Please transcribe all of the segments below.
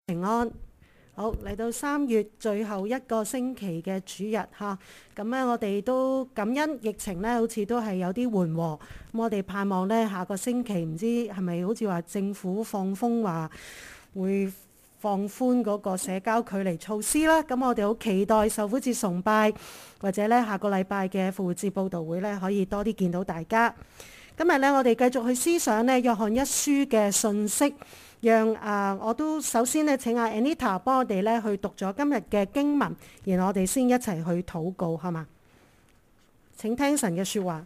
平安。好，嚟到3月最後一個星期嘅主日嚇，咁咧我哋都感恩疫情咧，好似都係有啲緩和。咁我哋盼望咧下個星期唔知係咪好似話政府放風話會放寬嗰個社交距離措施啦。咁我哋好期待受苦節崇拜，或者咧下個禮拜嘅復活節佈道會咧，可以多啲見到大家。今日咧我哋繼續去思想咧約翰一書嘅信息。讓我都首先咧請阿 Anita 幫我哋咧去讀咗今日嘅經文，然後我哋先一齊去禱告，係嘛？請聽神嘅說話。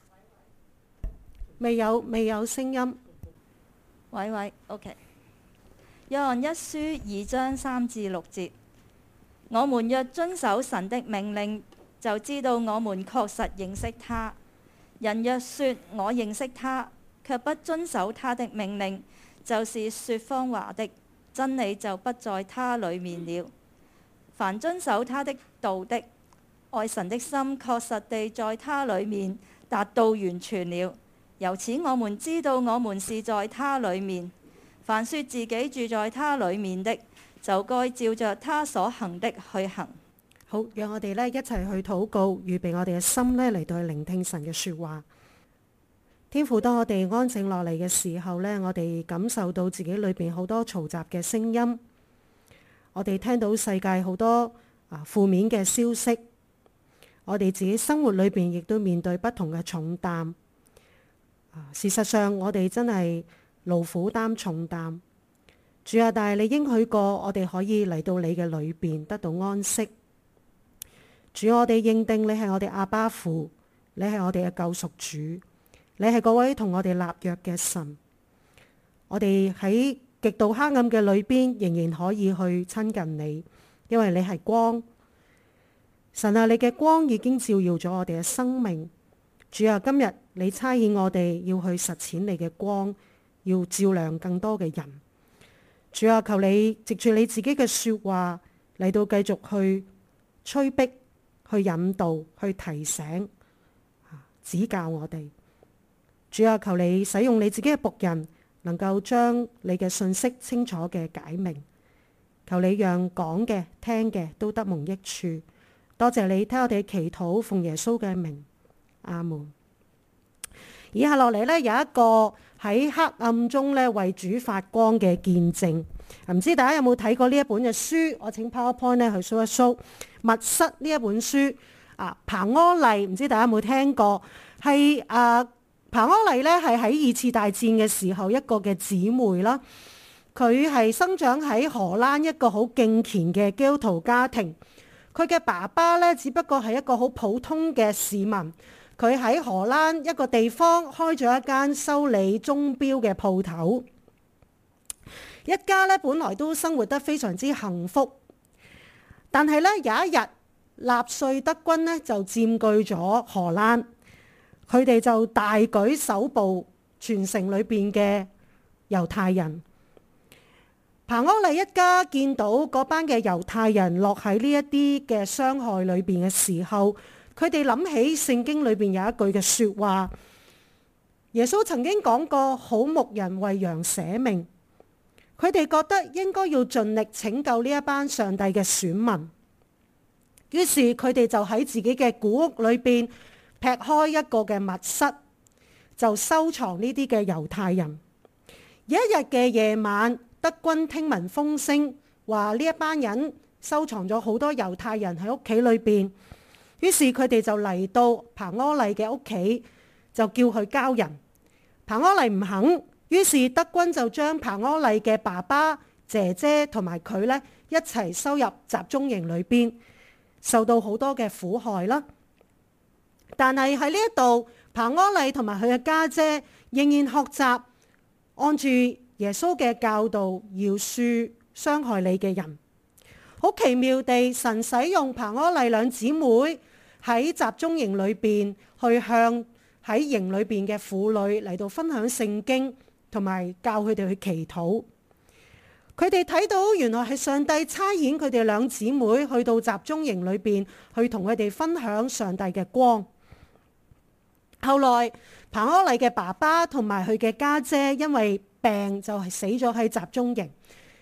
未有聲音。 喂，OK。約翰一書2章3至6節，我們若遵守神的命令，就知道我們確實認識他。人若說我認識他，卻不遵守他的命令，就是說謊話的，真理就不在他裡面了。凡遵守他的道的，愛神的心確實地在他裡面達到完全了。由此我們知道我們是在他裡面。凡說自己住在他裡面的，就該照着他所行的去行。 好，讓我哋咧一齊去禱告，預備我哋嘅心咧嚟到去聆聽神嘅說話。天父，當我哋安靜落嚟嘅時候呢，我哋感受到自己裏邊好多嘈雜嘅聲音，我哋聽到世界好多負面嘅消息，我哋自己生活裏邊亦都面對不同嘅重擔。事實上，我哋真係勞苦擔重擔。主啊，但係你應許過我哋可以嚟到你嘅裏邊得到安息。主，我哋認定你係我哋阿爸父，你係我哋嘅救贖主。你係嗰位同我哋立約嘅神，我哋喺極度黑暗嘅裏邊，仍然可以去親近你，因為你係光。神啊，你嘅光已經照耀咗我哋嘅生命。主啊，今日你差遣我哋要去實踐你嘅光，要照亮更多嘅人。主啊，求你藉住你自己嘅說話嚟到繼續去催逼、去引導、去提醒、指教我哋。主啊，求你使用你自己嘅僕人，能夠將你嘅信息清楚嘅解明。求你讓講嘅、聽嘅都得蒙益處。多謝你聽我哋嘅祈禱，奉耶穌嘅名，阿門。以下落嚟呢，有一個喺黑暗中咧為主發光嘅見證。唔知大家有冇睇過呢一本嘅書？我請 PowerPoint 咧去 show 一 show。密室呢一本書彭柯麗，唔知大家有冇聽過？係彭柯麗咧係喺2次大戰嘅時候一個嘅姊妹啦，佢係生長喺荷蘭一個好敬虔嘅基督徒家庭。佢嘅爸爸咧只不過係一個好普通嘅市民，佢喺荷蘭一個地方開咗一間修理鐘錶嘅鋪頭。一家咧本來都生活得非常之幸福，但係咧有一日納粹德軍咧就佔據咗荷蘭。佢哋就大舉搜捕全城裏邊嘅猶太人。彭柯麗一家見到嗰班嘅猶太人落喺呢一啲嘅傷害裏邊嘅時候，佢哋諗起聖經裏邊有一句嘅說話，耶穌曾經講過，好牧人為羊捨命。佢哋覺得應該要盡力拯救呢一班上帝嘅選民，於是佢哋就喺自己嘅古屋裏邊劈開一個嘅密室，就收藏呢啲嘅猶太人。有一日嘅夜晚，德軍聽聞風聲，話呢一班人收藏咗好多猶太人喺屋企裏邊，於是佢哋就嚟到彭柯麗嘅屋企，就叫佢交人。彭柯麗唔肯，於是德軍就將彭柯麗嘅爸爸、姐姐同埋佢呢一齊收入集中營裏邊，受到好多嘅苦害啦。但係喺呢一度，彭柯麗同埋佢嘅家姐仍然學習按住耶穌嘅教導，饒恕傷害你嘅人。好奇妙地，神使用彭柯麗兩姊妹喺集中營裏邊，去向喺營裏邊嘅婦女嚟到分享聖經，同埋教佢哋去祈禱。佢哋睇到原來係上帝差遣佢哋兩姊妹去到集中營裏邊，去同佢哋分享上帝嘅光。後來彭柯麗嘅爸爸同埋佢嘅家姐因為病就係死咗喺集中營，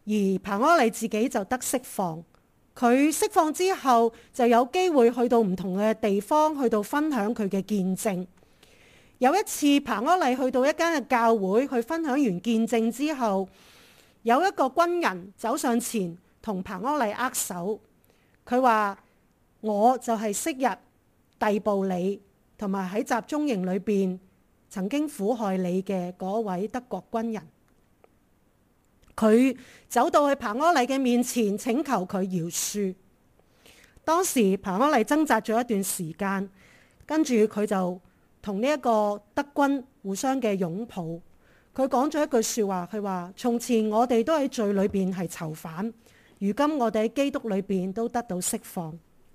而彭柯麗自己就得釋放。佢釋放之後就有機會去到唔同嘅地方，去到分享佢嘅見證。有一次彭柯麗去到一間嘅教會去分享完見證之後，有一個軍人走上前同彭柯麗握手，佢話：我就係昔日逮捕你同埋喺集中營裏邊曾經苦害你嘅嗰位德國軍人。佢走到去彭柯麗嘅面前，請求佢饒恕。當時彭柯麗掙扎咗一段時間，跟住佢就同呢一個德軍互相嘅擁抱。佢講咗一句說話，佢話：從前我哋都喺罪裏邊係囚犯，如今我哋喺基督裏邊都得到釋放。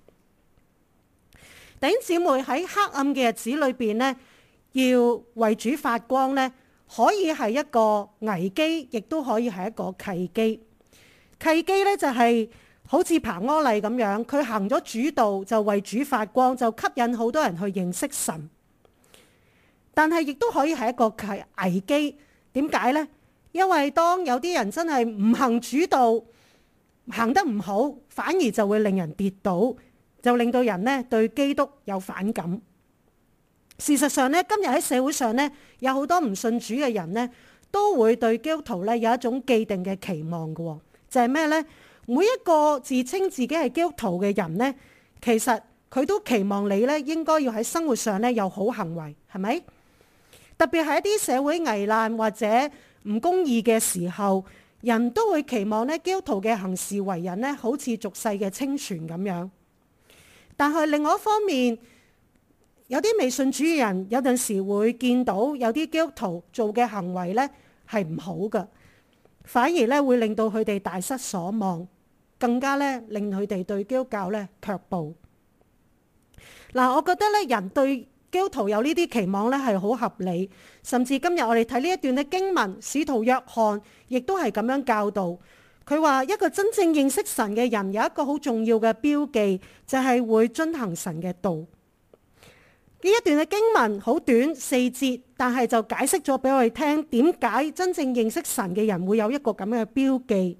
弟兄姊妹，喺黑暗嘅日子裏邊呢，要為主發光呢，可以係一個危機，亦都可以係一個契機。契機呢，就係好似彭柯麗咁樣，佢行咗主道就為主發光，就吸引好多人去認識神。但係亦都可以係一個危機。點解呢？因為當有啲人真係唔行主道，行得唔好，反而就會令人跌倒，就令到人呢對基督有反感。事實上呢，今日喺社會上呢，有好多唔信主嘅人呢，都會對基督徒呢有一種既定嘅期望嘅，就係咩呢？每一個自稱自己係基督徒嘅人呢，其實佢都期望你呢應該要喺生活上呢有好行為，係咪？特別係一啲社會危難或者唔公義嘅時候，人都會期望呢基督徒嘅行事為人呢好似俗世嘅清泉咁樣。但係另外一方面，有啲未信主嘅人有陣時會見到有啲基督徒做嘅行為呢係唔好嘅，反而呢會令到佢哋大失所望，更加呢令佢哋對基督教呢卻步。嗱，我覺得呢人對基督徒有呢啲期望呢係好合理，甚至今日我哋睇呢一段嘅經文，使徒約翰亦都係咁樣教導。佢話一個真正認識神嘅人有一個好重要嘅標記，就係會遵行神嘅道。呢一段嘅經文好短4節，但係就解釋咗俾我哋聽點解真正認識神嘅人會有一個咁嘅標記。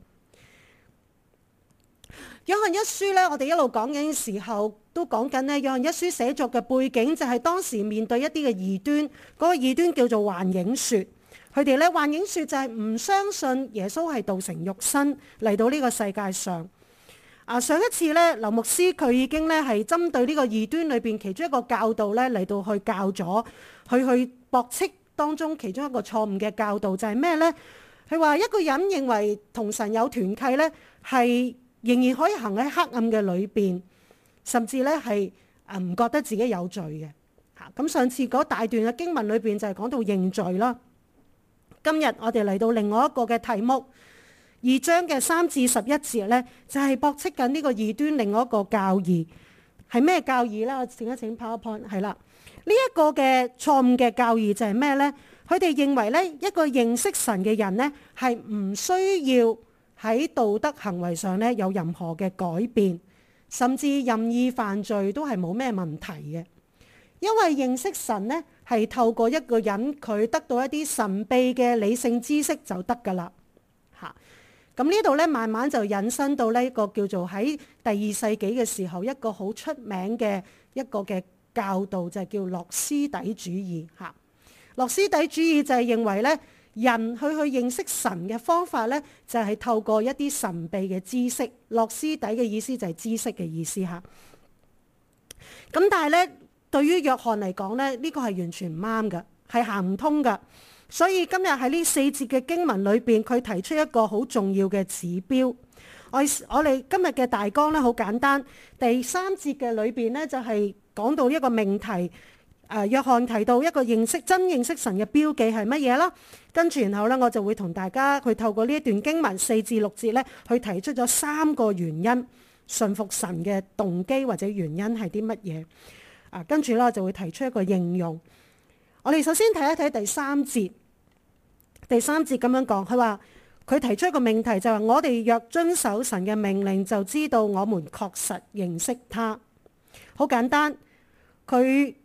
約翰一書呢，我哋一路講緊嘅時候都講緊呢，約翰一書寫作嘅背景就係當時面對一啲嘅異端，嗰個異端叫做幻影說。佢哋咧幻影說就係唔相信耶穌係道成肉身嚟到呢個世界上。上一次咧，劉牧師佢已經咧係針對呢個異端裏邊其中一個教導咧嚟到去教咗，去駁斥當中其中一個錯誤嘅教導就係咩呢？佢話一個人認為同神有團契咧，係仍然可以行喺黑暗嘅裏邊，甚至咧係唔覺得自己有罪嘅。咁上次嗰大段嘅經文裏邊就係講到認罪啦。今日我哋嚟到另外一個嘅題目，2章嘅3至11節呢，就係駁斥緊呢個異端另外一個教義。係咩教義呢？我請一請 PowerPoint。係啦，呢一個嘅錯誤嘅教義就係咩呢？佢哋認為呢，一個認識神嘅人呢，係唔需要喺道德行為上呢有任何嘅改變，甚至任意犯罪都係冇咩問題嘅。因為認識神呢，係透過一個人佢得到一啲神秘嘅理性知識就得噶啦。咁呢度呢，慢慢就引申到呢一個叫做喺第2世紀嘅時候一個好出名嘅一個嘅教導，就係叫諾斯底主義。諾斯底主義就係認為呢，人去認識神嘅方法呢，就係透過一啲神秘嘅知識。諾斯底嘅意思就係知識嘅意思嚇。咁但係呢，對於約翰嚟講呢，呢個係完全唔啱嘅，係行唔通嘅。所以今日喺呢4節嘅經文裏邊，佢提出一個好重要嘅指標。我哋今日嘅大綱呢，好簡單。第3節嘅裏邊呢，就係講到一個命題。約翰提到一個真認識神嘅標記係乜嘢啦？跟住然後呢，我就會同大家去透過呢一段經文4至6節呢，去提出咗3個原因，順服神嘅動機或者原因係啲乜嘢？跟住咧就會提出一個應用。我哋首先睇一睇第3節。第3節咁樣講，佢話佢提出一個命題，就係我哋若遵守神嘅命令，就知道我們確實認識他。好簡單，佢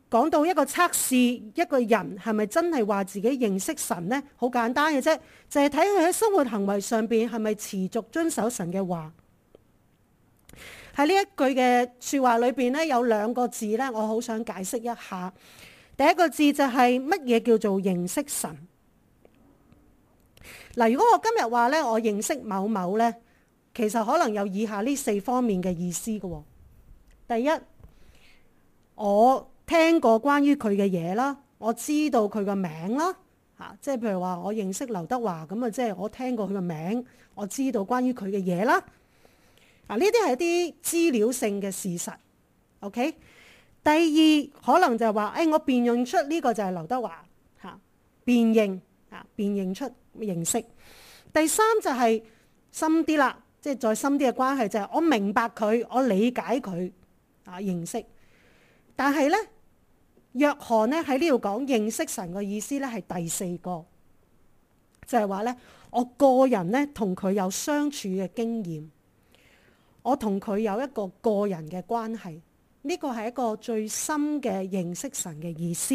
講到一個測試一個人係咪真係話自己認識神呢？好簡單嘅啫，就係睇佢喺生活行為上邊係咪持續遵守神嘅話。喺呢一句嘅說話裏邊呢，有兩個字呢，我好想解釋一下。第一個字就係乜嘢叫做認識神。嗱，如果我今日話呢，我認識某某呢，其實可能有以下呢4方面嘅意思嘅。第一，我聽過關於佢嘅嘢啦，我知道佢個名啦，即係譬如話我認識劉德華咁啊，即係我聽過佢個名，我知道關於佢嘅嘢啦。呢啲係一啲資料性嘅事實。OK， 第二可能就係話，我辨認出呢個就係劉德華，辨認出認識。第三就係深啲啦，即係再深啲嘅關係就係我明白佢，我理解佢，認識。但係呢，約翰呢喺呢度講認識神嘅意思呢係第4個，就係話呢，我個人呢同佢有相處嘅經驗，我同佢有一個個人嘅關係，呢個係一個最深嘅認識神嘅意思。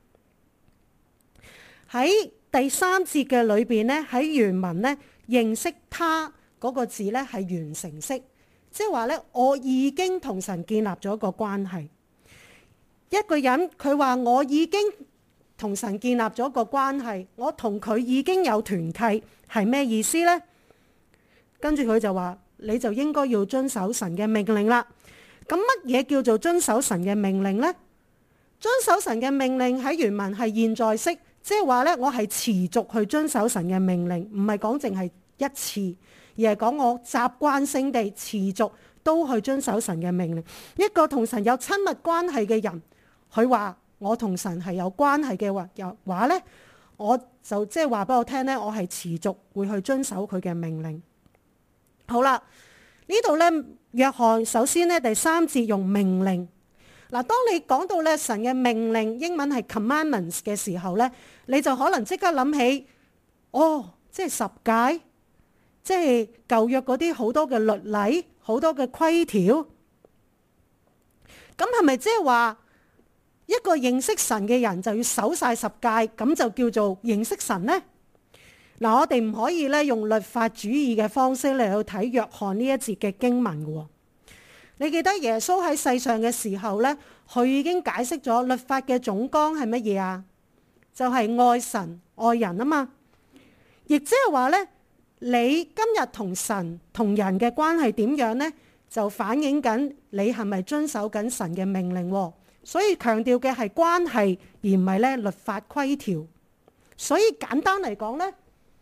喺第3節嘅裏邊呢，喺原文呢，認識他嗰個字呢係完成式，即係話呢，我已經同神建立咗一個關係。一個人佢話我已經同神建立咗個關係，我同佢已經有團契，係咩意思呢？跟住佢就話，你就應該要遵守神嘅命令啦。咁乜嘢叫做遵守神嘅命令呢？遵守神嘅命令喺原文係現在式，即係話呢，我係持續去遵守神嘅命令，唔係講淨係一次，而係講我習慣性地持續都去遵守神嘅命令。一個同神有親密關係嘅人，佢話我同神係有關係嘅話呢，我就即係話俾我聽呢，我係持續會去遵守佢嘅命令。好啦，呢度呢，約翰首先呢，第3節用命令。嗱，當你講到咧神嘅命令，英文係 commandments 嘅時候呢，你就可能即刻諗起，即係10誡，即係舊約嗰啲好多嘅律例，好多嘅規條。咁係咪即係話一個認識神嘅人就要守晒10誡，咁就叫做認識神呢？嗱，我哋唔可以咧用律法主義嘅方式嚟去睇約翰呢一節嘅經文嘅。你記得耶穌喺世上嘅時候呢，佢已經解釋咗律法嘅總綱係乜嘢啊？就係愛神愛人啊嘛。亦即係話呢，你今日同神同人嘅關係點樣呢？就反映緊你係咪遵守緊神嘅命令。所以強調嘅係關係，而唔係咧律法規條。所以簡單嚟講呢，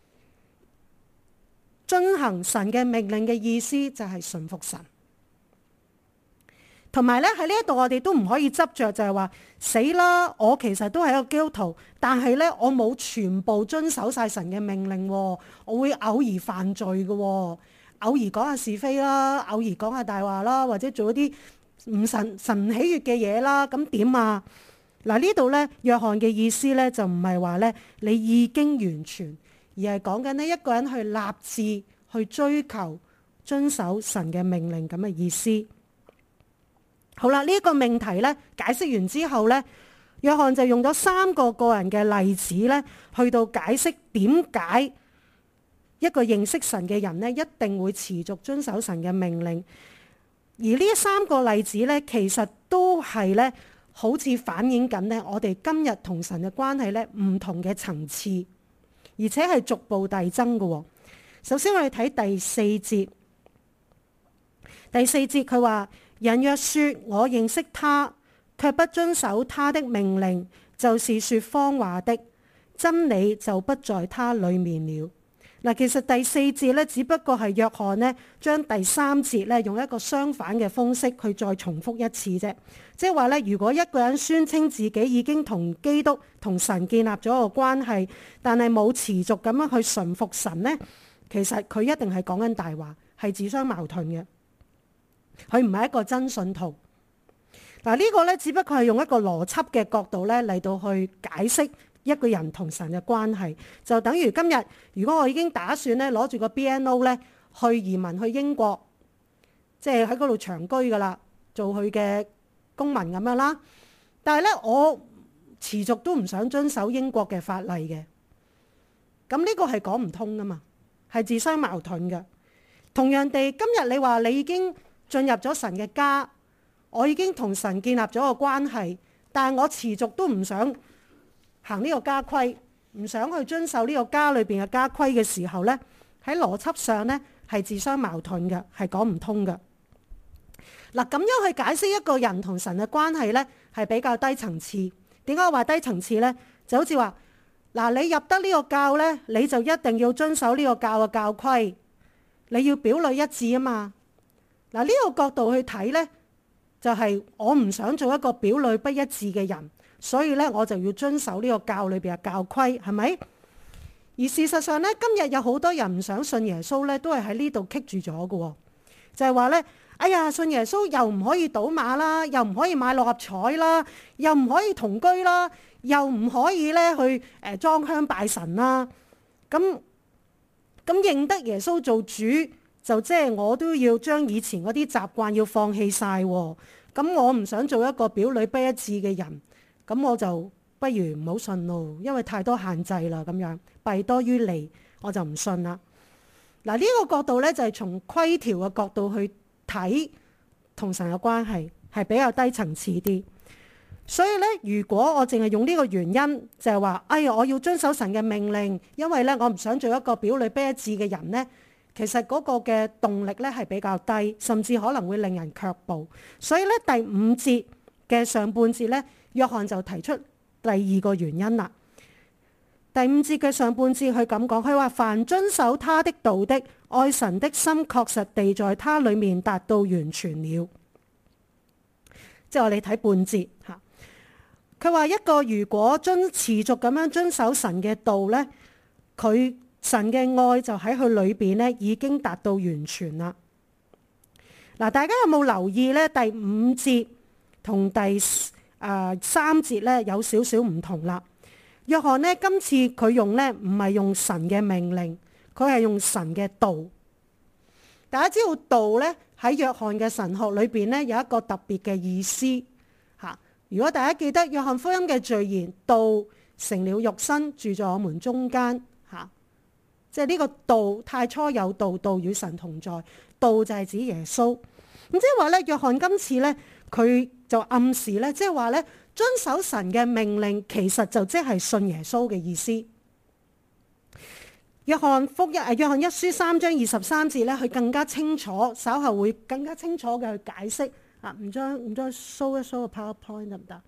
遵行神嘅命令嘅意思就係順服神。同埋咧喺呢一度我哋都唔可以執着，就係話死啦！我其實都係一個基督徒，但係咧我冇全部遵守晒神嘅命令，我會偶爾犯罪嘅，偶爾講下是非啦，偶爾講下大話啦，或者做一啲唔神喜悅嘅嘢啦，咁點啊？嗱，呢度咧約翰嘅意思咧就唔係話咧你已經完全，而係講緊呢一個人去立志去追求遵守神嘅命令咁嘅意思。好啦，呢一個命題咧解釋完之後咧，約翰就用咗3個個人嘅例子咧，去到解釋點解一個認識神嘅人咧一定會持續遵守神嘅命令。而呢3個例子咧，其實都係咧好似反映緊咧我哋今日同神嘅關係咧唔同嘅層次，而且係逐步遞增嘅。首先我哋睇第4節，第4節佢話，人若說我認識他，卻不遵守他的命令，就是說謊話的，真理就不在他裡面了。嗱，其實第4節咧，只不過係約翰呢將第3節咧用一個相反嘅方式去再重複一次啫。即係話咧，如果一個人宣稱自己已經同基督同神建立咗一個關係，但係冇持續咁樣去順服神呢，其實佢一定係講緊大話，係自相矛盾嘅。佢唔係一個真信徒。嗱，呢個咧只不過係用一個邏輯嘅角度咧嚟到去解釋一個人同神嘅關係，就等於今日如果我已經打算咧攞住個 BNO 咧去移民去英國，即係喺嗰度長居噶啦，做佢嘅公民咁樣啦。 但係咧我持續都唔想遵守英國嘅法例嘅。咁呢個係講唔通噶嘛，係自相矛盾嘅。同樣地，今日你話你已經進入咗神嘅家，我已經同神建立咗個關係，但係我持續都唔想行呢個家規，唔想去遵守呢個家裏邊嘅家規嘅時候呢，喺邏輯上呢係自相矛盾嘅，係講唔通嘅。嗱，咁樣去解釋一個人同神嘅關係呢，係比較低層次。點解我話低層次呢？就好似話嗱，你入得呢個教呢，你就一定要遵守呢個教嘅教規，你要表裏一致啊嘛。嗱，呢個角度去睇呢，就係我唔想做一個表裏不一致嘅人，所以呢，我就要遵守呢個教裏邊嘅教規，係咪？而事實上呢，今日有好多人唔想信耶穌呢，都係喺呢度棘住咗嘅，就係話呢，哎呀，信耶穌又唔可以賭馬啦，又唔可以買六合彩啦，又唔可以同居啦，又唔可以咧去裝香拜神啦。咁認得耶穌做主，就即係我都要將以前嗰啲習慣要放棄晒。咁我唔想做一個表裏不一致嘅人，咁我就不如唔好信咯，因為太多限制啦。咁樣弊多於利，我就唔信啦。嗱，呢個角度咧就係從規條嘅角度去睇同神嘅關係，係比較低層次啲。所以咧，如果我淨係用呢個原因，就係話，哎呀，我要遵守神嘅命令，因為咧我唔想做一個表裏不一致嘅人呢，其實嗰個嘅動力咧係比較低，甚至可能會令人卻步。所以咧，第5節嘅上半節咧，約翰就提出第2個原因啦。第5節嘅上半節佢咁講，佢話凡遵守他的道的，愛神的心確實地在他裡面達到完全了。即係我哋睇半節嚇，佢話一個如果持續咁樣遵守神嘅道呢，佢神嘅愛就喺佢裏邊呢已經達到完全啦。嗱，大家有冇留意呢？第5節同第3節呢有少少唔同啦。約翰呢，今次佢用呢唔係用神嘅命令，佢係用神嘅道。大家知道道呢喺約翰嘅神學裏邊呢有一個特別嘅意思嚇。如果大家記得約翰福音嘅序言，道成了肉身住在我們中間嚇，即係呢個道太初有道，道與神同在，道就係指耶穌。咁即係話咧，約翰今次咧佢就暗示咧，即係話咧遵守神嘅命令，其實就即係信耶穌嘅意思。約翰一書3章23節咧，佢更加清楚，稍後會更加清楚嘅去解釋。啊，唔該 show 一 show 個 PowerPoint 得唔得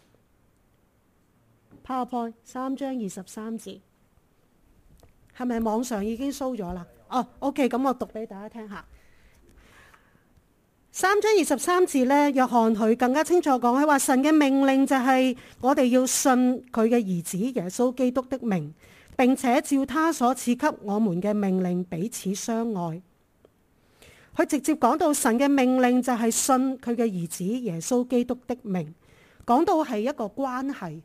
？PowerPoint 3章23節係咪網上已經 show 咗啦？哦，OK， 咁我讀俾大家聽下。3章23節咧，約翰佢更加清楚講，佢話神嘅命令就係我哋要信佢嘅兒子耶穌基督的名，並且照他所賜給我們嘅命令彼此相愛。佢直接講到神嘅命令就係信佢嘅兒子耶穌基督的名，講到係一個關係。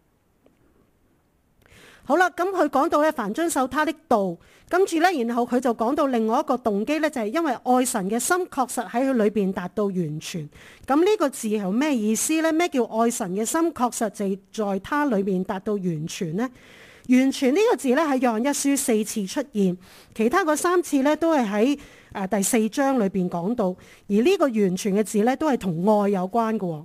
好啦，咁佢講到咧，凡遵守他的道，跟住咧，然後佢就講到另外一個動機咧，就係因為愛神嘅心確實喺佢裏邊達到完全。咁呢個字係咩意思呢？咩叫愛神嘅心確實就在他裏邊達到完全呢？完全呢個字咧喺約翰一書4次出現，其他嗰3次咧都係喺第4章裏邊講到，而呢個完全嘅字咧都係同愛有關嘅。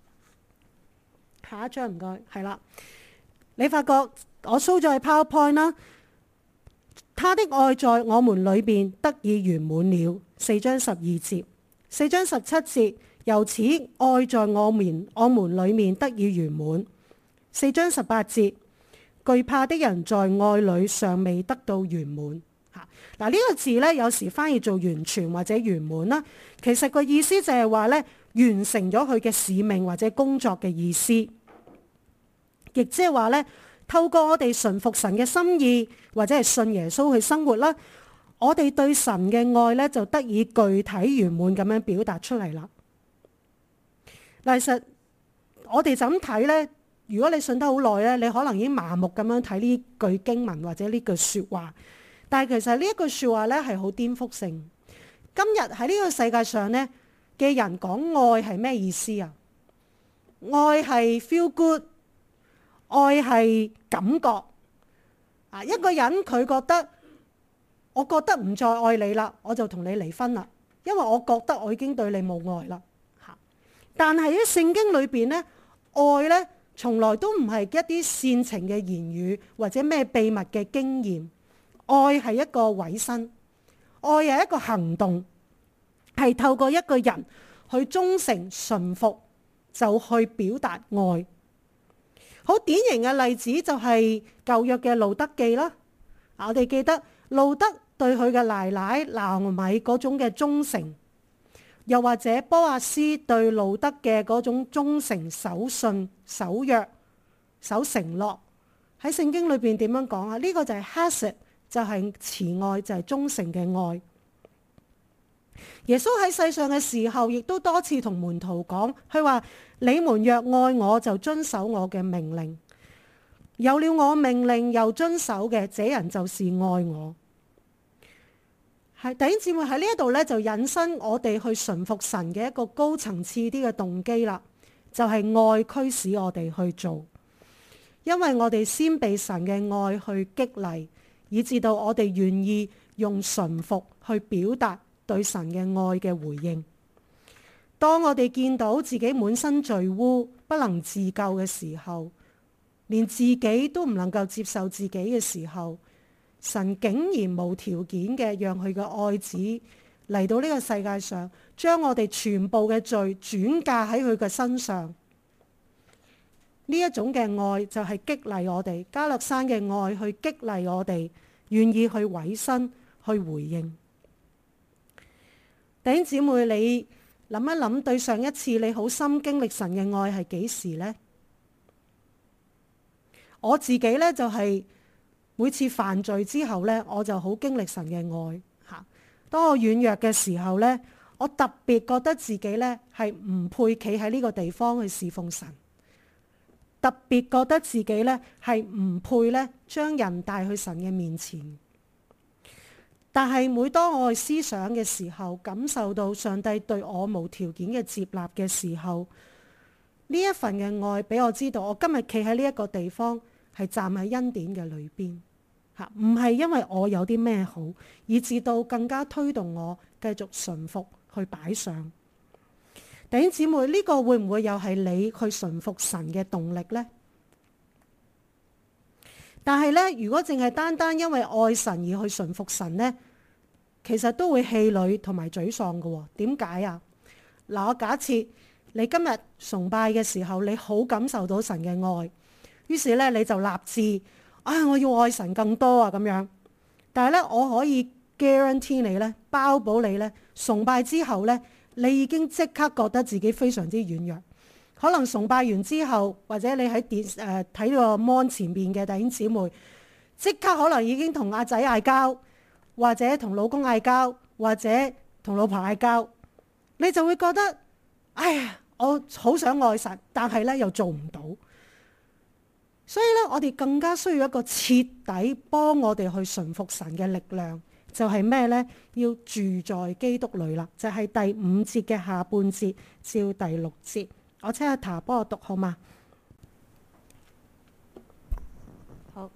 下一章唔該，係啦，你發覺我 show 咗係 PowerPoint 啦。他的愛在我們裏邊得以圓滿了，4章12節，4章17節，由此愛在我們裏面得以圓滿，4章18節，懼怕的人在愛裏尚未得到圓滿。嗱，呢個字咧有時翻譯做完全或者圓滿啦，其實個意思就係話咧完成咗佢嘅使命或者工作嘅意思，亦即係話咧透過我哋順服神嘅心意或者係信耶穌去生活啦，我哋對神嘅愛咧就得以具體圓滿咁樣表達出嚟啦。嗱，其實我哋就咁睇咧，如果你信得好耐咧，你可能已經麻木咁樣睇呢句經文或者呢句說話。但係其實呢一句說話咧係好顛覆性。今日喺呢個世界上咧嘅人講愛係咩意思啊？ 愛係 feel good， 愛係感覺。一個人佢覺得我覺得唔再愛你啦，我就同你離婚啦，因為我覺得我已經對你冇愛啦。但係喺聖經裏邊呢，愛呢從來都唔係一啲煽情嘅言語或者咩秘密嘅經驗，愛係一個委身，愛係一個行動，係透過一個人去忠誠順服就去表達愛。好典型嘅例子就係舊約嘅路得記啦。我哋記得路得對佢嘅奶奶拿俄米嗰種嘅忠誠，又或者波阿斯對路得嘅嗰種忠誠、守信、守約、守承諾，喺聖經裏邊點樣講啊？呢個就係 Hesed， 就係慈愛，就係忠誠嘅愛。耶穌喺世上嘅時候，亦都多次同門徒講，佢話：你們若愛我，就遵守我嘅命令。有了我命令又遵守嘅，這人就是愛我。係弟兄姊妹，喺呢一度咧，就引申我哋去順服神嘅一個高層次啲嘅動機啦，就係愛驅使我哋去做，因為我哋先被神嘅愛去激勵，以至到我哋願意用順服去表達對神嘅愛嘅回應。當我哋見到自己滿身罪污，不能自救嘅時候，連自己都唔能夠接受自己嘅時候，神竟然無條件嘅讓佢嘅愛子嚟到呢個世界上，將我哋全部嘅罪轉嫁喺佢嘅身上。呢一種嘅愛就係激勵我哋，加勒山嘅愛去激勵我哋，願意去委身去回應。弟兄姊妹，你諗一諗，對上一次你好深經歷神嘅愛係幾時呢？我自己呢，就係每次犯罪之後呢，我就好經歷神嘅愛嚇。當我軟弱嘅時候呢，我特別覺得自己呢係唔配企喺呢個地方去侍奉神，特別覺得自己呢係唔配呢將人帶去神嘅面前。但係每當我去思想嘅時候，感受到上帝對我無條件嘅接納嘅時候，呢一份嘅愛俾我知道，我今日企喺呢一個地方係站喺恩典嘅裏邊嚇，唔係因為我有啲咩好，以至到更加推動我繼續順服去擺上。弟兄姊妹，呢個會唔會又係你去順服神嘅動力呢？但係呢，如果淨係單單因為愛神而去順服神呢，其實都會氣餒同埋沮喪嘅。點解啊？嗱，我假設你今日崇拜嘅時候，你好感受到神嘅愛，於是咧你就立志，我要愛神更多啊咁樣。但係咧，我可以 guarantee 你咧，包保你咧，崇拜之後咧，你已經即刻覺得自己非常之軟弱。可能崇拜完之後，或者你喺睇個 mon 前面嘅弟兄姊妹，即刻可能已經同阿仔嗌交，或者同老公嗌交，或者同老婆嗌交，你就會覺得，哎呀，我好想愛神，但係咧又做唔到。所以咧，我哋更加需要一個徹底幫我哋去順服神嘅力量，就係咩呢？要住在基督裏啦，就係第5節嘅下半節至第6節。我請阿塔幫我讀好嗎？ 好。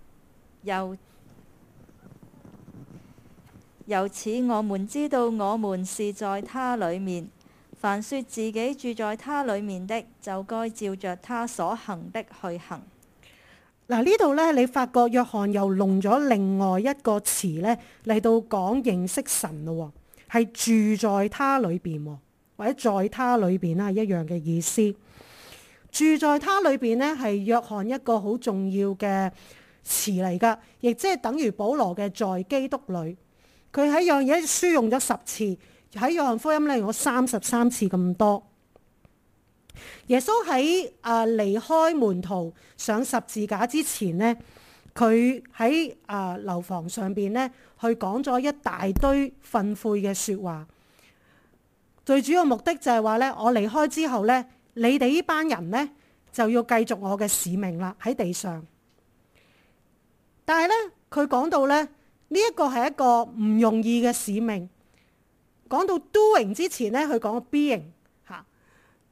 由此我們知道我們是在他裏面，凡說自己住在他裏面的，就該照着他所行的去行。 嗱，呢度咧，你發覺約翰又弄咗另外一個詞咧嚟到講認識神咯，係住在他裏邊，或者在他裏邊啦，一樣嘅意思。住在他裏邊咧，係約翰一個好重要嘅詞嚟噶，亦即係等於保羅嘅在基督裏。佢喺樣嘢書用咗10次，喺約翰福音咧用咗33次咁多。耶穌喺離開門徒上十字架之前呢，佢喺樓房上邊呢，去講咗一大堆訓誨嘅說話。最主要目的就係話咧，我離開之後呢，你哋呢班人呢，就要繼續我嘅使命啦，喺地上。但係呢，佢講到呢，呢一個係一個唔容易嘅使命。講到 doing 之前呢，佢講 being。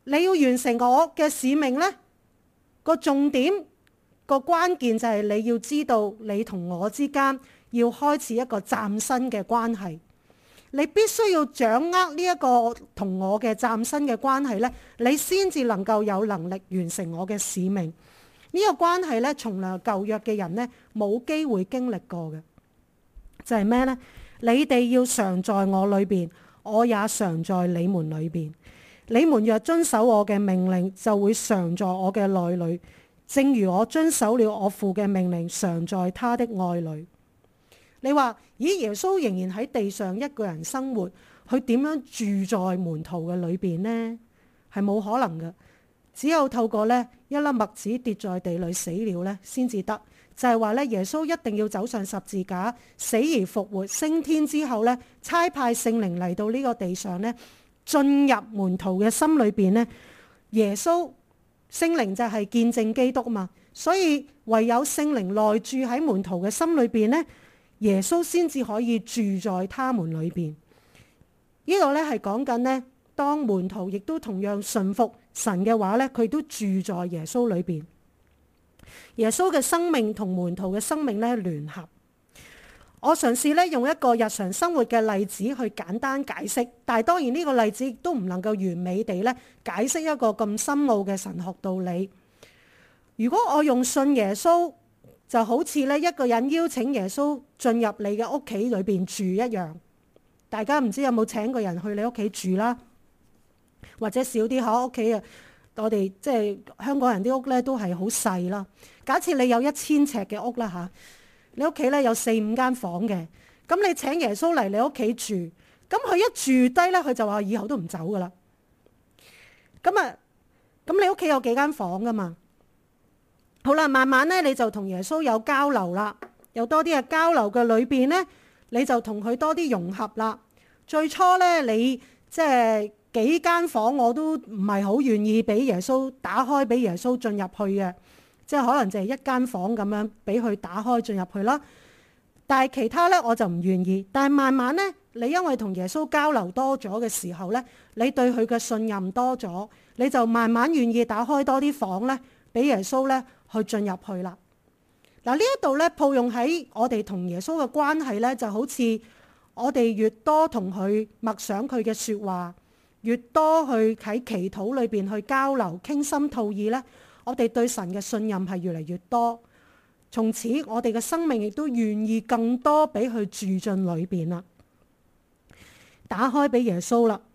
你要完成我嘅使命呢，個重點個關鍵就係你要知道你同我之間要開始一個嶄新嘅關係。你必須要掌握呢一個同我嘅嶄新嘅關係呢，你先至能夠有能力完成我嘅使命。呢個關係呢，從來舊約嘅人呢冇機會經歷過嘅，就係咩呢？你哋要常在我裏邊，我也常在你們裏邊。你們若遵守我嘅命令，就會常在我嘅內裏，正如我遵守了我父嘅命令，常在他的愛裏。你話咦，耶穌仍然喺地上一個人生活，佢點樣住在門徒嘅裏邊呢？係冇可能嘅，只有透過呢一粒麥子跌在地裏死了呢先至得。就係話呢，耶穌一定要走上十字架，死而復活，升天之後呢，差派聖靈嚟到呢個地上呢，進入門徒嘅心裏邊呢。耶穌聖靈就係見證基督嘛，所以唯有聖靈內住喺門徒嘅心裏邊呢，耶穌先至可以住在他們裏邊。呢度呢係講緊呢，當門徒亦都同樣順服神嘅話呢，佢都住在耶穌裏邊。耶穌嘅生命同門徒嘅生命呢聯合。我嘗試呢用一個日常生活嘅例子去簡單解釋，但係當然呢個例子亦都唔能夠完美地呢解釋一個咁深奧嘅神學道理。如果我用信耶穌，就好似呢一個人邀請耶穌進入你嘅屋企裏邊住一樣。大家唔知有冇請過人去你屋企住啦，或者少啲喺屋企啊。我哋即係香港人啲屋呢都係好細啦。假設你有1000尺嘅屋啦嚇，你屋企呢有4-5間房嘅，咁你請耶穌嚟你屋企住，咁佢一住低呢，佢就話以後都唔走噶啦。咁你屋企有幾間房噶嘛？好啦，慢慢呢，你就同耶穌有交流啦，有多啲嘅交流嘅裏邊呢，你就同佢多啲融合啦。最初呢，你即係幾間房我都唔係好願意俾耶穌打開，俾耶穌進入去嘅，即係可能就係一間房咁樣俾佢打開進入去啦。但係其他呢，我就唔願意。但係慢慢呢，你因為同耶穌交流多咗嘅時候呢，你對佢嘅信任多咗，你就慢慢願意打開多啲房呢，俾耶穌呢去進入去啦。嗱，呢一度呢，套用喺我哋同耶穌嘅關係呢，就好似我哋越多同佢默想佢嘅說話，越多去喺祈禱裏邊去交流傾心吐意呢，我哋對神嘅信任係越嚟越多。從此我哋嘅生命亦都願意更多俾佢住進裏邊啦，打開俾耶穌啦。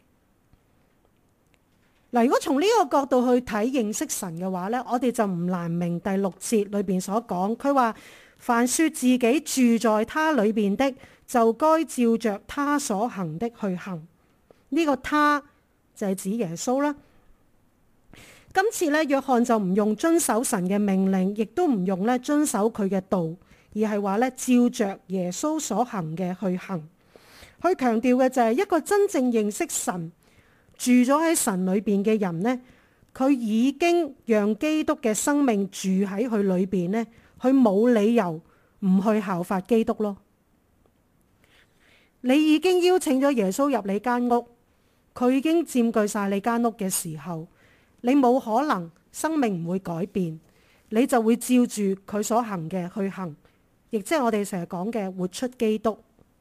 嗱，如果從呢個角度去睇認識神嘅話呢，我哋就唔難明第6節裏邊所講，佢話凡說自己住在他裏邊的，就該照着他所行的去行。呢個他就係指耶穌啦。今次呢，約翰就唔用遵守神嘅命令，亦都唔用呢遵守佢嘅道，而係話呢照着耶穌所行嘅去行。佢強調嘅就係一個真正認識神，住咗喺神裏邊嘅人呢，佢已經讓基督嘅生命住喺佢裏邊呢，佢冇理由唔去效法基督咯。你已經邀請咗耶穌入你間屋，佢已經佔據晒你間屋嘅時候，你冇可能生命唔會改變，你就會照住佢所行嘅去行，亦即係我哋成日講嘅活出基督。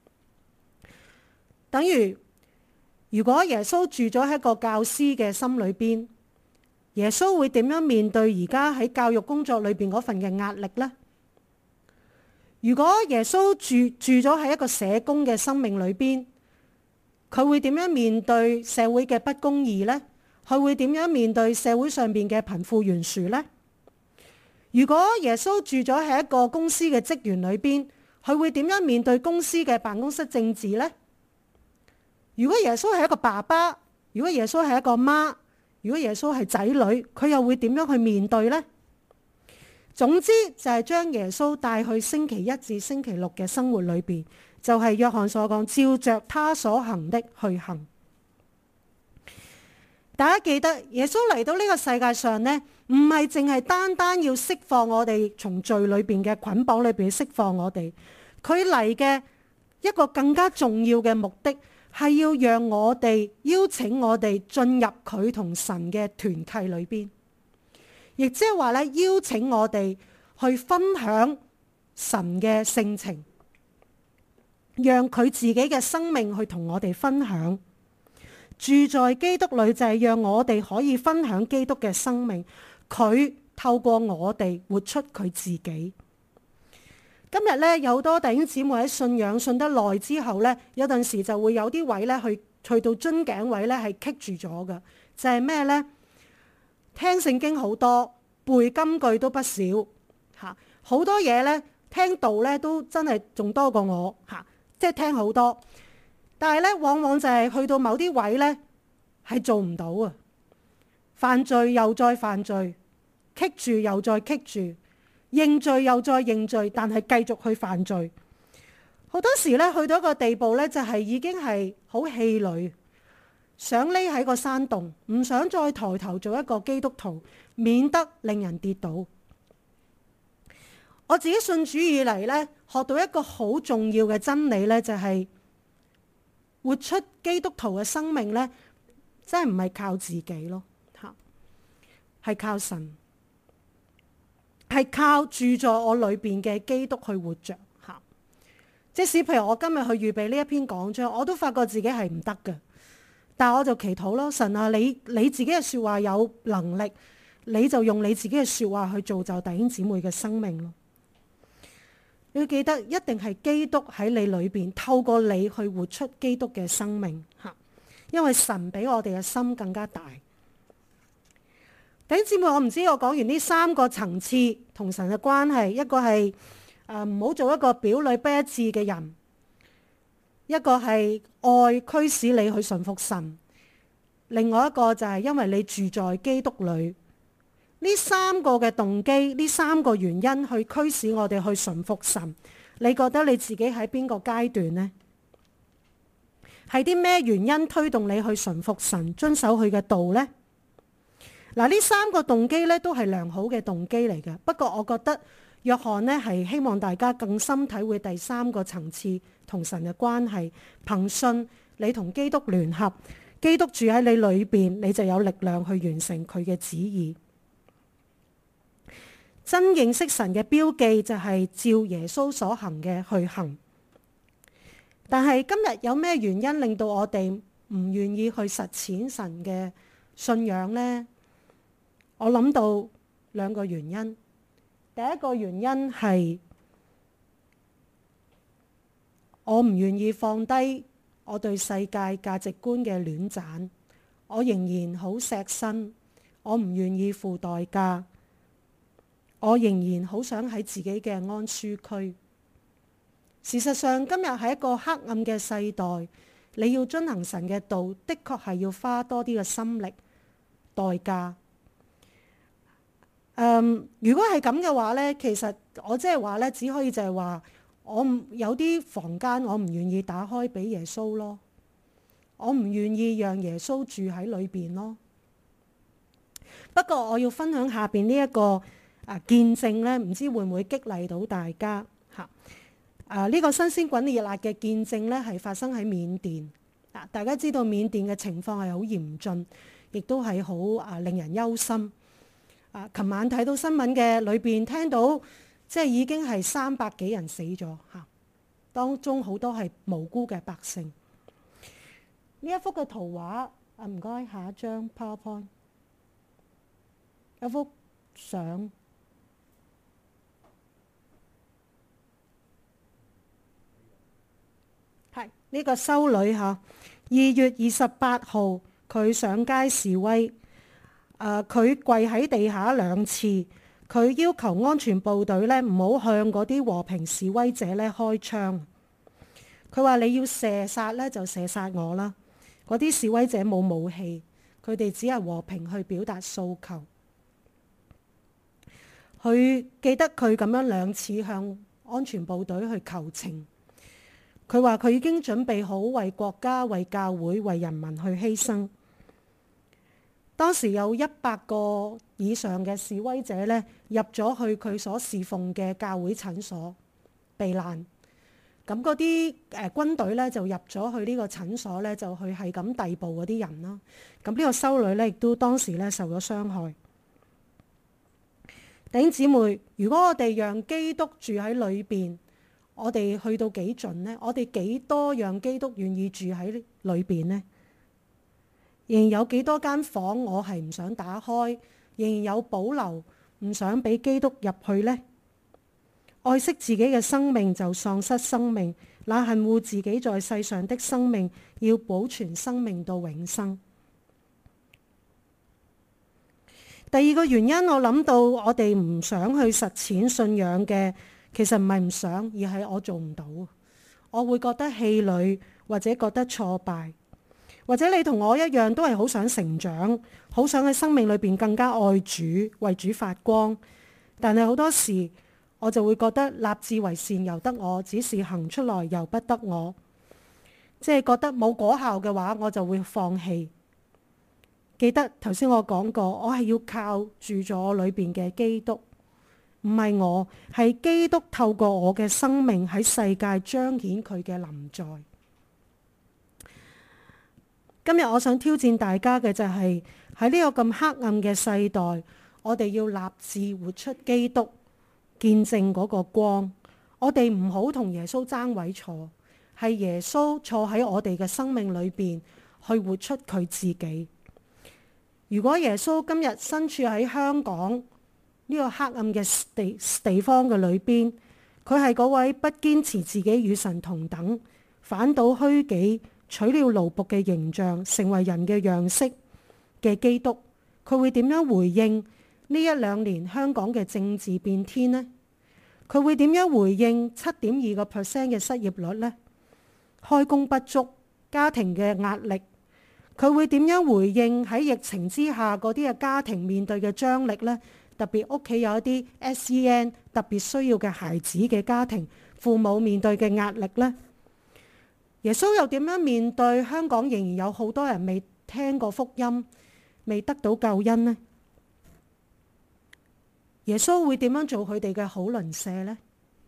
等於如果耶穌住咗喺一個教師嘅心裏邊，耶穌會點樣面對而家喺教育工作裏邊嗰份嘅壓力呢？如果耶穌住咗喺一個社工嘅生命裏邊，佢會點樣面對社會嘅不公義呢？佢會點樣面對社會上邊嘅貧富懸殊呢？如果耶穌住咗喺一個公司嘅職員裏邊，佢會點樣面對公司嘅辦公室政治呢？如果耶穌係一個爸爸，如果耶穌係一個媽，如果耶穌係仔女，佢又會點樣去面對呢？總之就係將耶穌帶去星期一至星期六嘅生活裏邊，就係約翰所講，照着他所行的去行。大家記得耶穌嚟到呢個世界上呢，唔係淨係單單要釋放我哋從罪裏邊嘅捆綁裏邊釋放我哋，佢嚟嘅一個更加重要嘅目的係要讓我哋邀請我哋進入佢同神嘅團契裏邊，亦即係話咧，邀請我哋去分享神嘅性情，讓佢自己嘅生命去同我哋分享。住在基督裏就係讓我哋可以分享基督嘅生命，佢透過我哋活出佢自己。今日咧，有好多弟兄姊妹喺信仰信得耐之後咧，有陣時就會有啲位咧去到樽頸位咧係棘住咗㗎，就係咩咧？聽聖經好多，背金句都不少嚇，好多嘢咧聽道咧都真係仲多過我嚇，即係聽好多。但係咧，往往就係去到某啲位咧係做唔到啊！犯罪又再犯罪，棘住又再棘住。認罪又再認罪，但係繼續去犯罪。好多時咧，去到一個地步咧，就係已經係好氣餒，想匿喺個山洞，唔想再抬頭做一個基督徒，免得令人跌倒。我自己信主以嚟咧，學到一個好重要嘅真理咧，就係活出基督徒嘅生命咧，真係唔係靠自己咯，嚇，係靠神。係靠住在我裏邊嘅基督去活着嚇，即使譬如我今日去預備呢一篇講章，我都發覺自己係唔得嘅，但係我就祈禱咯，神啊，你自己嘅説話有能力，你就用你自己嘅説話去造就弟兄姊妹嘅生命咯。你要記得，一定係基督喺你裏邊，透過你去活出基督嘅生命嚇，因為神比我哋嘅心更加大。弟兄姊妹，我唔知我講完呢三個層次同神嘅關係，一個係唔好做一個表裏不一致嘅人，一個係愛驅使你去順服神，另外一個就係因為你住在基督裏。呢三個嘅動機，呢三個原因去驅使我哋去順服神。你覺得你自己喺邊個階段呢？係啲咩原因推動你去順服神，遵守佢嘅道呢？嗱，呢三個動機咧都係良好嘅動機嚟嘅。不過我覺得約翰呢係希望大家更深體會第三個層次同神嘅關係。憑信你同基督聯合，基督住喺你裏邊，你就有力量去完成佢嘅旨意。真認識神嘅標記就係照耶穌所行嘅去行。但係今日有咩原因令到我哋唔願意去實踐神嘅信仰呢？我諗到兩個原因。第一個原因係我唔願意放低我對世界價值觀嘅戀棧，我仍然好錫身，我唔願意付代價，我仍然好想喺自己嘅安舒區。事實上，今日係一個黑暗嘅世代，你要遵行神嘅道，的確係要花多啲嘅心力、代價。如果係咁嘅話呢，其實我即係話呢，只可以就係話，我有啲房間我唔願意打開俾耶穌咯，我唔願意讓耶穌住喺裏邊咯。不過我要分享下邊呢一個見證呢，唔知會唔會激勵到大家嚇？呢個新鮮滾熱辣嘅見證呢，係發生喺緬甸。大家知道緬甸嘅情況係好嚴峻，亦都係好令人憂心。琴晚睇到新聞嘅裏邊，聽到即係已經係300幾人死咗嚇，當中好多係無辜嘅百姓。呢一幅嘅圖畫，唔該，下一張 PowerPoint， 有幅相，係呢個修女嚇，2月28號佢上街示威。佢跪喺地下2次，佢要求安全部隊咧唔好向嗰啲和平示威者咧開槍。佢話你要射殺咧就射殺我啦。嗰啲示威者冇武器，佢哋只係和平去表達訴求。佢記得佢咁樣2次向安全部隊去求情。佢話佢已經準備好為國家、為教會、為人民去犧牲。當時有100個以上嘅示威者咧入咗去佢所侍奉嘅教會診所避難。 咁嗰啲軍隊咧就入咗去呢個診所咧，就去係咁逮捕嗰啲人啦。咁呢個修女咧亦都當時咧受咗傷害。弟兄姊妹，如果我哋讓基督住喺裏邊，我哋去到幾盡呢？我哋幾多讓基督願意住喺裏邊呢？仍然有幾多間房我係唔想打開，仍然有保留唔想俾基督入去呢？愛惜自己嘅生命就喪失生命，那恨惡自己在世上的生命，要保存生命到永生。第二個原因，我諗到我哋唔想去實踐信仰嘅，其實唔係唔想，而係我做唔到。我會覺得氣餒，或者覺得挫敗，或者你同我一樣都係好想成長，好想喺生命裏邊更加愛主，為主發光。但係好多時我就會覺得立志為善由得我，只是行出來由不得我。即係覺得冇果效嘅話，我就會放棄。記得頭先我講過，我係要靠住咗我裏邊嘅基督，唔係我，係基督透過我嘅生命喺世界彰顯佢嘅臨在。今日我想挑戰大家嘅就係喺呢個咁黑暗嘅世代，我哋要立志活出基督，見證嗰個光。我哋唔好同耶穌爭位坐，係耶穌坐喺我哋嘅生命裏邊去活出佢自己。如果耶穌今日身處喺香港呢個黑暗嘅地方嘅裏邊，佢係嗰位不堅持自己與神同等，反倒虛己，取了奴僕嘅形象，成為人嘅樣式嘅基督，佢會點樣回應呢一兩年香港嘅政治變天呢？佢會點樣回應7.2%嘅失業率呢？開工不足、家庭嘅壓力，佢會點樣回應喺疫情之下嗰啲嘅家庭面對嘅張力呢？特別屋企有一啲 SEN 特別需要嘅孩子嘅家庭，父母面對嘅壓力呢？耶穌又點樣面對香港仍然有好多人未聽過福音、未得到救恩呢？耶穌會點樣做佢哋嘅好鄰舍呢？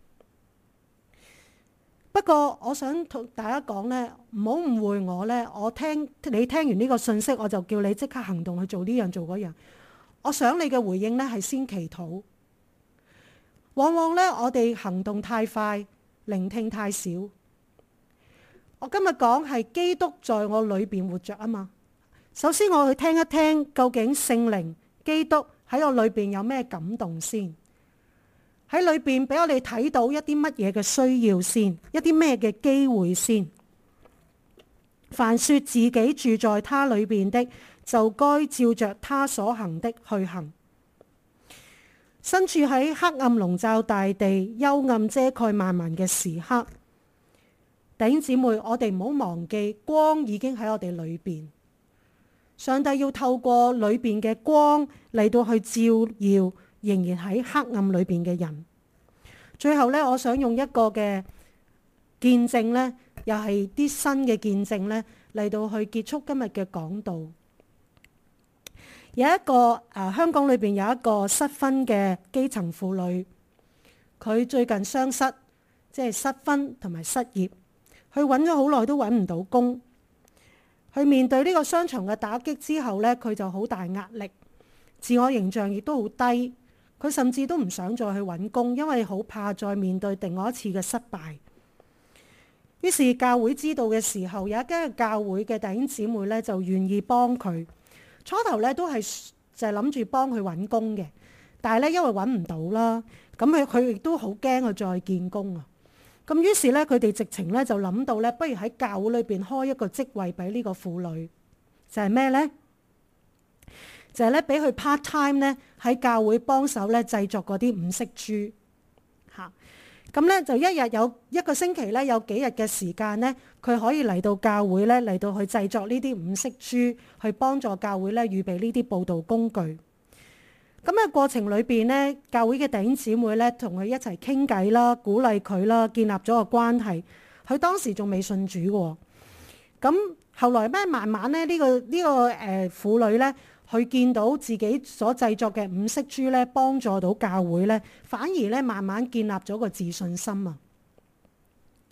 不過我想同大家講呢，唔好誤會我呢。你聽完呢個信息，我就叫你即刻行動去做呢樣做嗰樣。我想你嘅回應呢係先祈禱。往往呢，我哋行動太快，聆聽太少。我今日講係基督在我裏邊活着啊嘛。首先我去聽一聽究竟聖靈基督喺我裏邊有咩感動先，喺裏邊俾我哋睇到一啲乜嘢嘅需要先，一啲咩嘅機會先。凡說自己住在他裏邊的，就該照着他所行的去行。身處喺黑暗籠罩大地、幽暗遮蓋萬民嘅時刻，弟兄姊妹，我哋唔好忘記光已經喺我哋裏邊。上帝要透過裏邊嘅光嚟到去照耀仍然喺黑暗裏邊嘅人。最後呢，我想用一個嘅見證呢，又係啲新嘅見證呢，嚟到去結束今日嘅講道。有一個香港裏邊有一個失婚嘅基層婦女，佢最近雙失，即係失婚同埋失業。佢揾咗好耐都揾唔到工。佢面對呢個雙重嘅打擊之後呢，佢就好大壓力，自我形象亦都好低。佢甚至都唔想再去揾工，因為好怕再面對另外一次嘅失敗。於是教會知道嘅時候，有一間教會嘅弟兄姊妹呢，就願意幫佢。初頭呢都係就係諗住幫佢揾工嘅，但係呢，因為揾唔到啦，咁佢亦都好驚佢再見工啊。咁於是呢，佢哋直情呢就諗到呢，不如喺教會裏邊開一個職位俾呢個婦女，就係咩呢？就係咧俾佢 part time 呢喺教會幫手呢製作嗰啲五色珠嚇。咁呢，就一個星期呢，有幾日嘅時間呢，佢可以嚟到教會呢，嚟到去製作呢啲五色珠，去幫助教會呢預備呢啲佈道工具。咁喺過程裏邊呢，教會嘅弟兄姊妹呢，同佢一齊傾偈啦，鼓勵佢啦，建立咗個關係。佢當時仲未信主喎。咁後來咩？慢慢呢，呢個婦女呢，佢見到自己所製作嘅五色珠呢，幫助到教會呢，反而呢，慢慢建立咗個自信心啊。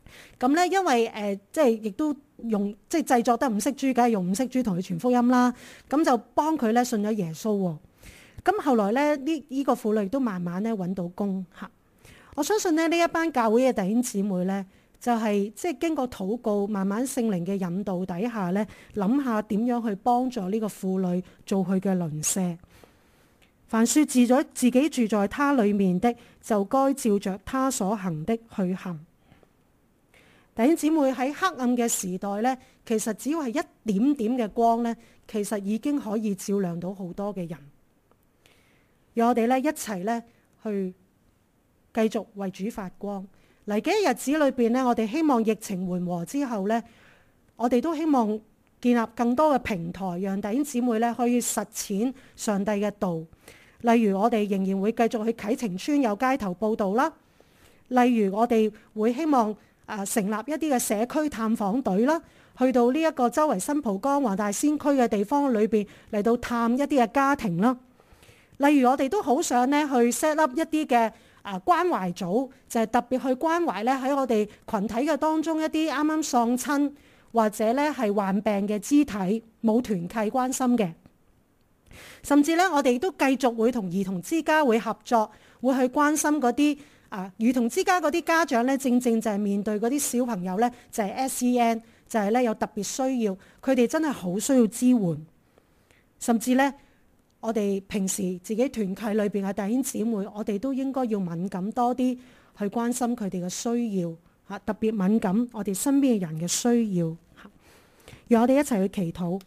咁咧，因為即係亦都用即係製作得五色豬，梗係用五色豬同佢傳福音啦。咁就幫佢咧信咗耶穌喎。咁後來咧，呢個婦女都慢慢咧揾到工嚇。我相信咧呢一班教會嘅弟兄姊妹咧，就係即係經過禱告，慢慢聖靈嘅引導底下咧，諗下點樣去幫助呢個婦女做佢嘅鄰舍。凡說自己住在他裡面的，就該照着他所行的去行。弟兄姊妹，喺黑暗嘅時代咧，其實只要係一點點嘅光咧，其實已經可以照亮到好多嘅人。讓我哋咧一齊咧去繼續為主發光。嚟緊嘅日子裏邊咧，我哋希望疫情緩和之後咧，我哋都希望建立更多嘅平台，讓弟兄姊妹咧可以實踐上帝嘅道。例如我哋仍然會繼續去啟晴邨有街頭報道啦。例如我哋會希望成立一啲嘅社區探訪隊啦，去到呢一個周圍新蒲崗、黃大仙區嘅地方裏邊嚟到探一啲嘅家庭啦。例如我哋都好想咧去 set up 一啲嘅關懷組，就係特別去關懷咧喺我哋群體嘅當中一啲啱啱喪親或者咧係患病嘅肢體冇團契關心嘅。甚至咧我哋都繼續會同兒童之家會合作，會去關心嗰啲兒童之家嗰啲家長咧，正正就係面對嗰啲小朋友咧，就係 SEN， 就係咧有特別需要，佢哋真係好需要支援。甚至咧，我哋平時自己團契裏邊嘅弟兄姊妹，我哋都應該要敏感多啲去關心佢哋嘅需要嚇，特別敏感我哋身邊嘅人嘅需要嚇。讓我哋一齊去祈禱。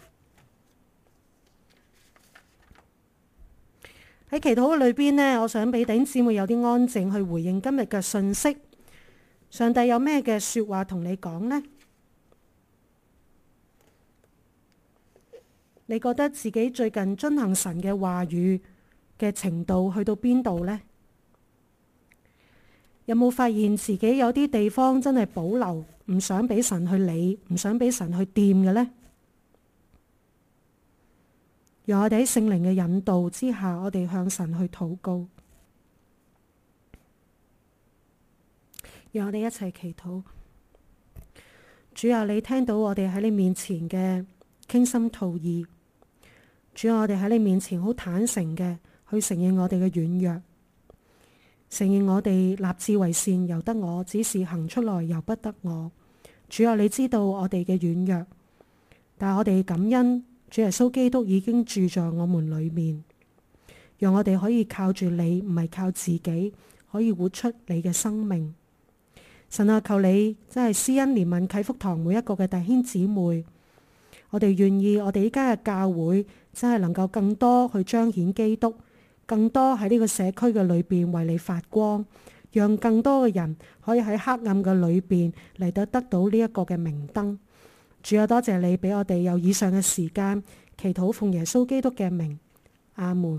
喺祈禱裏邊呢，我想俾弟兄姊妹有啲安靜去回應今日嘅信息。上帝有咩嘅說話同你講呢？你覺得自己最近遵行神嘅話語嘅程度去到邊度呢？有冇發現自己有啲地方真係保留，唔想俾神去理，唔想俾神去掂嘅呢？讓我哋喺聖靈嘅引導之下，我哋向神去禱告。讓我哋一齊祈禱。主啊，你聽到我哋喺你面前嘅傾心吐意。主啊，我哋喺你面前好坦誠嘅去承認我哋嘅軟弱，承認我哋立志為善由得我，只是行出來由不得我。主啊，你知道我哋嘅軟弱，但係我哋感恩。主耶穌基督已經住在我們裏面，讓我哋可以靠住你，唔係靠自己，可以活出你嘅生命。神啊，求你真係施恩憐憫啟福堂每一個嘅弟兄姊妹，我哋願意我哋依家嘅教會真係能夠更多去彰顯基督，更多喺呢個社區嘅裏邊為你發光，讓更多嘅人可以喺黑暗嘅裏邊嚟得到呢一個嘅明燈。主啊，多謝你俾我哋有以上嘅時間祈禱奉耶穌基督嘅名，阿門。